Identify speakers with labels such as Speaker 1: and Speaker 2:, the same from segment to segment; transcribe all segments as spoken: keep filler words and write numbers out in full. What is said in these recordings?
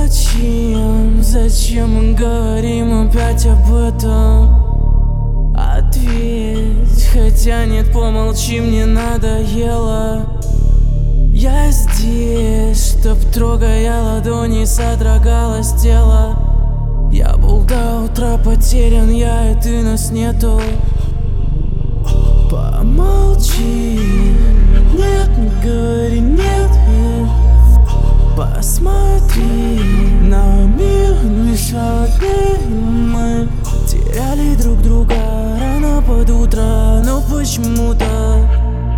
Speaker 1: Зачем, зачем мы говорим опять об этом? Ответь, хотя нет, помолчи, мне надоело. Я здесь, чтоб, трогая ладони, содрогалось тело. Я был до утра потерян, я и ты, нас нету. Помолчи, нет, не говори нет. Посмотри на мир, лишь одни мы теряли друг друга рано под утро, но почему-то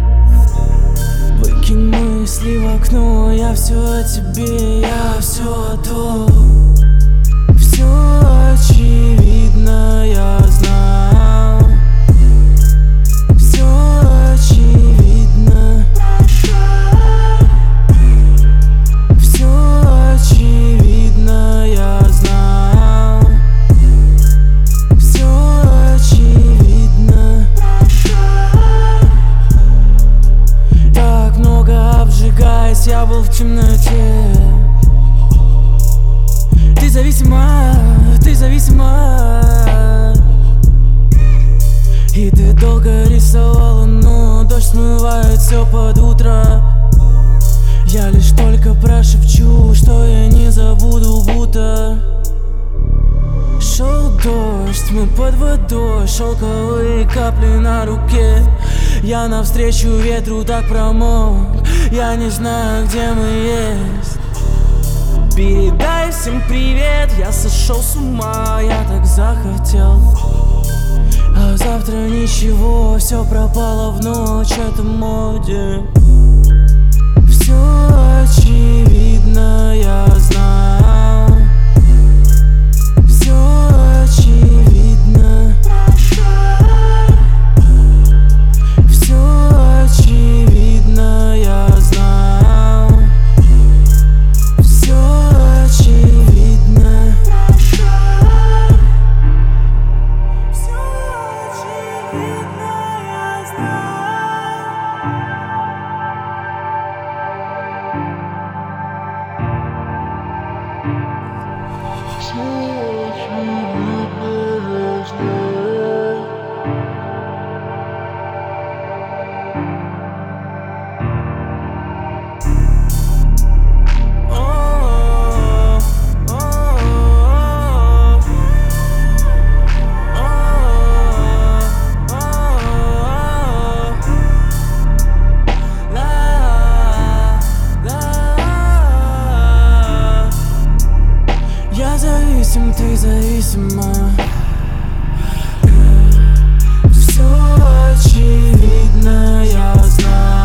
Speaker 1: выкинь мысли в окно. Я все о тебе, я все о том. Все очевидно, я знал. Все очевидно. Все очевидно, я знал. Все очевидно. Так много обжигаясь, я был в темноте. Ты зависима, ты зависима. И ты долго рисовала, но дождь смывает все под утро. Я лишь только прошепчу, что я не забуду, будто шел дождь, мы под водой, шелковые капли на руке. Я навстречу ветру так промок, я не знаю, где мы есть. Передай всем привет, я сошел с ума, я так захотел. А завтра ничего, все пропало в ночь, это моде. Все очевидно, я знал. Все очевидно. Все очевидно, я знал. Все очевидно. Все очевидно, я знал. Ты зависима. Все очевидно, я знаю.